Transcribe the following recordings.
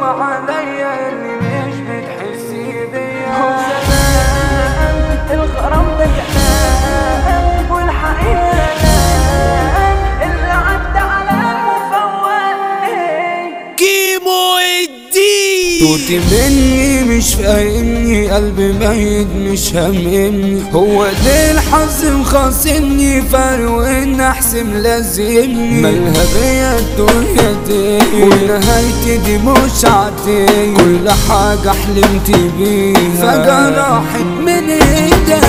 اللوم عليا اللي مش بتحسي بيا. هو زمان الغرام ده كلام والحقيقة لا، اللي عدى على المفوت كيمو الدين. توتي مني مش فاهمني، قلبي ميت مش هاممني، هو ده الحظ مخاصمني، فارق وان احسن لازمني. مالها بيا الدنيا دي ونهايتي دي مش عادية، كل حاجة حلمت بيها فجأة راحت من ايديا.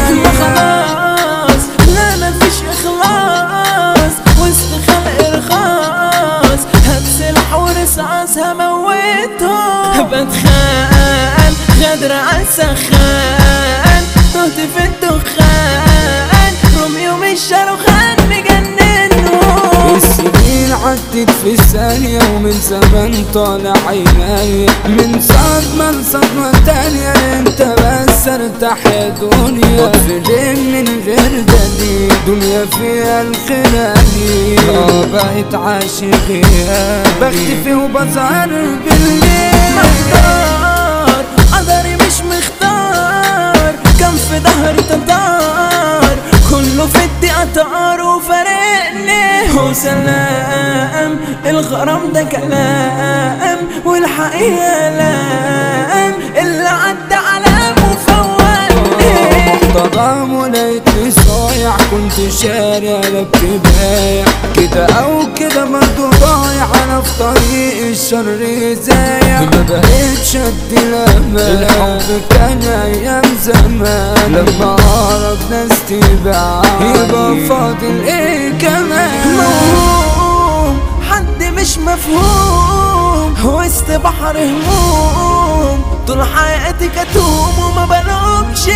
خلاص لا مفيش اخلاص وسط خلق رخاص، هتسلح ورصاص هموتهم. بتخان غدر عالسخان، تهت في الدخان، روميو مش شاروخان مجننهم. السنين عدت في ثانية ومن زمان طالع عيني، من صدمة لصدمة تانية انت بس ارتاح يا دنيا. بتفلم من غير دليل، دنيا فيها الخلالي بقيت عاشق غيابي، بختفي وبظهر بالليل. مختار قدري مش مختار، كان في ظهري تطار، كله في الدقيقة طار وفارقني. هو سلام الغرام ده كلام والحقيقة لام، اللي عدى على مفوتني. محترم ولقيتني صايع، كنت شارع لك بايع، كده او كده برضه ضايع، انا في طريق الشر زايع. ما بقيتش ادي الامان، الحب كان ايام زمان، لما اقرب ناس تباع يبقى فاضل ايه كمان. موهوم حد مش مفهوم وسط بحر هموم، طول حياتي كتوم وما بلومش.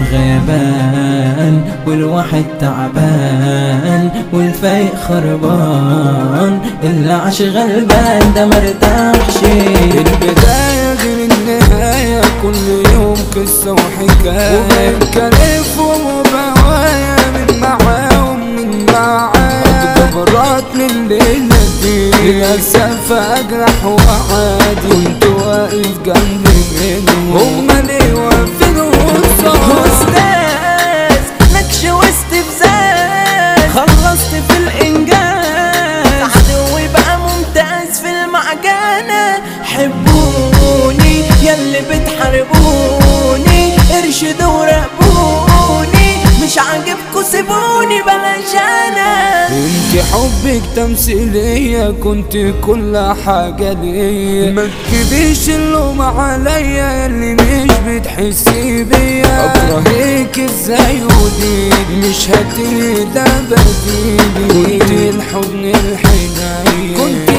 غيبان والواحد تعبان والفايق خربان، اللي عاش غلبان ده مرتاحش. البداية غير النهاية، كل يوم قصة وحكاية، وبنكلف وبوايا من معاه ومن معايا. جبرات لليلة دي للأسف أجرح وأعادي، كنت واقف جنبي منهم هما ليه واقفين قصاد. أستاذ نكش واستفزاز، خلصت في الإنجاز، عدوي بقى ممتاز في المعجنة. حبوني ياللي بتحاربوني، ارشدوا وراقبوني، مش عاجبكوا سيبوني بلاش أنا. انت حبك تمثيلية، كنت كل حاجة ليا، ما تجيبيش اللوم عليا اللي مش بتحسي بيا. اكرهك ازاي ودي مش هتلاقي ده بديلي، كنت الحضن الحنين، كنت